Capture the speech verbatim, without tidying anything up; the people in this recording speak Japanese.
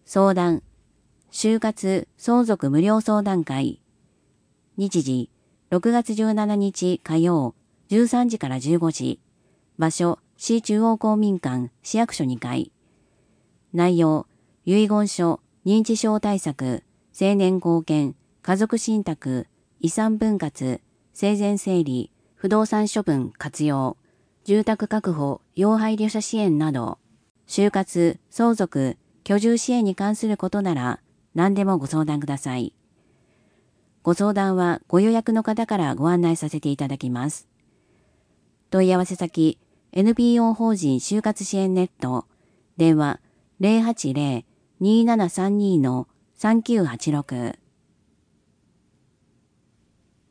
相談、就活相続無料相談会。日時、ろくがつじゅうしちにち火曜、じゅうさんじからじゅうごじ。場所、市中央公民館市役所にかい。内容、遺言書、認知症対策、成年後見、家族信託、遺産分割、生前整理、不動産処分活用、住宅確保、要配慮者支援など、就活、相続、居住支援に関することなら何でもご相談ください。ご相談はご予約の方からご案内させていただきます。問い合わせ先、エヌピーオー 法人就活支援ネット、電話 ゼロはちゼロ にーななさんに さんきゅうはちろく。